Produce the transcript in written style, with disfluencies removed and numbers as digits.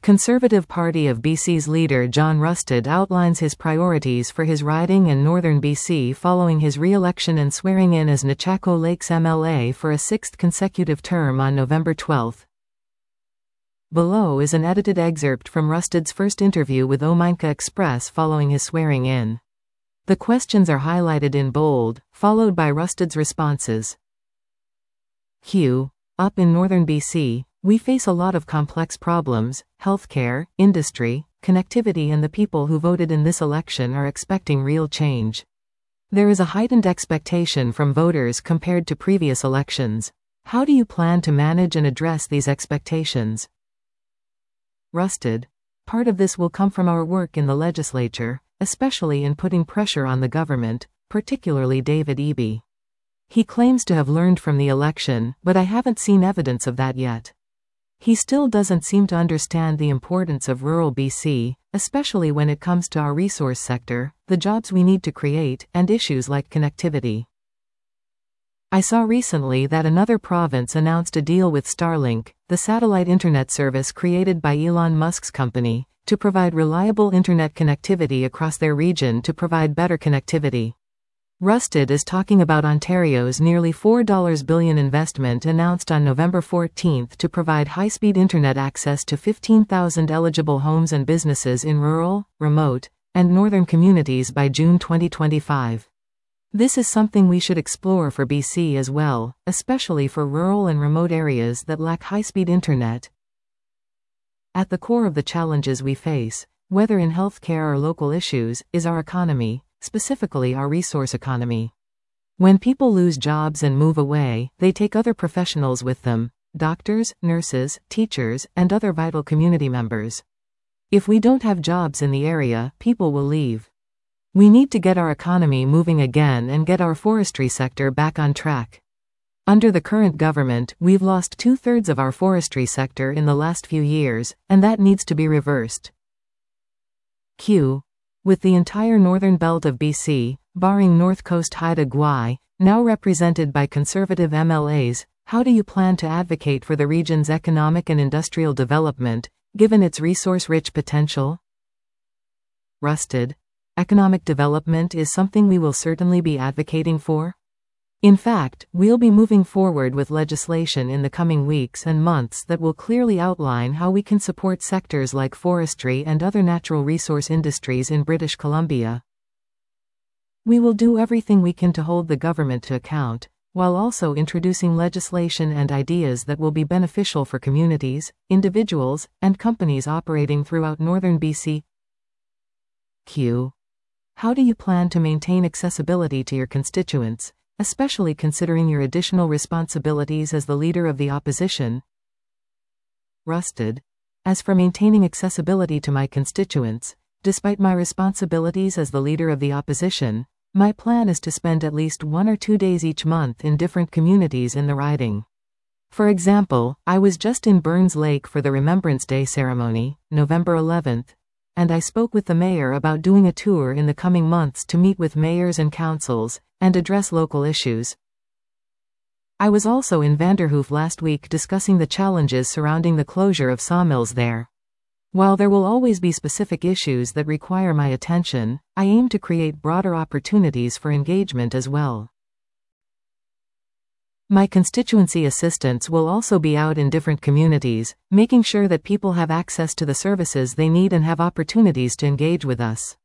Conservative Party of BC's leader John Rustad outlines his priorities for his riding in northern BC following his re-election and swearing in as Nechako Lakes MLA for a sixth consecutive term on November 12. Below is an edited excerpt from Rustad's first interview with Ominka Express following his swearing in. The questions are highlighted in bold, followed by Rustad's responses. Q. Up in northern BC, we face a lot of complex problems: healthcare, industry, connectivity, and the people who voted in this election are expecting real change. There is a heightened expectation from voters compared to previous elections. How do you plan to manage and address these expectations? Rustad. Part of this will come from our work in the legislature, especially in putting pressure on the government, particularly David Eby. He claims to have learned from the election, but I haven't seen evidence of that yet. He still doesn't seem to understand the importance of rural BC, especially when it comes to our resource sector, the jobs we need to create, and issues like connectivity. I saw recently that another province announced a deal with Starlink, the satellite internet service created by Elon Musk's company, to provide reliable internet connectivity across their region to provide better connectivity. Rustad is talking about Ontario's nearly $4 billion investment announced on November 14 to provide high-speed internet access to 15,000 eligible homes and businesses in rural, remote, and northern communities by June 2025. This is something we should explore for BC as well, especially for rural and remote areas that lack high-speed internet. At the core of the challenges we face, whether in healthcare or local issues, is our economy, specifically our resource economy. When people lose jobs and move away, they take other professionals with them: doctors, nurses, teachers, and other vital community members. If we don't have jobs in the area, people will leave. We need to get our economy moving again and get our forestry sector back on track. Under the current government, we've lost 2/3 of our forestry sector in the last few years, and that needs to be reversed. Q. With the entire northern belt of BC, barring North Coast Haida Gwaii, now represented by Conservative MLAs, how do you plan to advocate for the region's economic and industrial development, given its resource-rich potential? Rustad. Economic development is something we will certainly be advocating for. In fact, we'll be moving forward with legislation in the coming weeks and months that will clearly outline how we can support sectors like forestry and other natural resource industries in British Columbia. We will do everything we can to hold the government to account, while also introducing legislation and ideas that will be beneficial for communities, individuals, and companies operating throughout northern BC. Q. How do you plan to maintain accessibility to your constituents, especially considering your additional responsibilities as the leader of the opposition? Rustad. As for maintaining accessibility to my constituents, despite my responsibilities as the leader of the opposition, my plan is to spend at least 1 or 2 days each month in different communities in the riding. For example, I was just in Burns Lake for the Remembrance Day ceremony, November 11th, and I spoke with the mayor about doing a tour in the coming months to meet with mayors and councils, and address local issues. I was also in Vanderhoof last week discussing the challenges surrounding the closure of sawmills there. While there will always be specific issues that require my attention, I aim to create broader opportunities for engagement as well. My constituency assistants will also be out in different communities, making sure that people have access to the services they need and have opportunities to engage with us.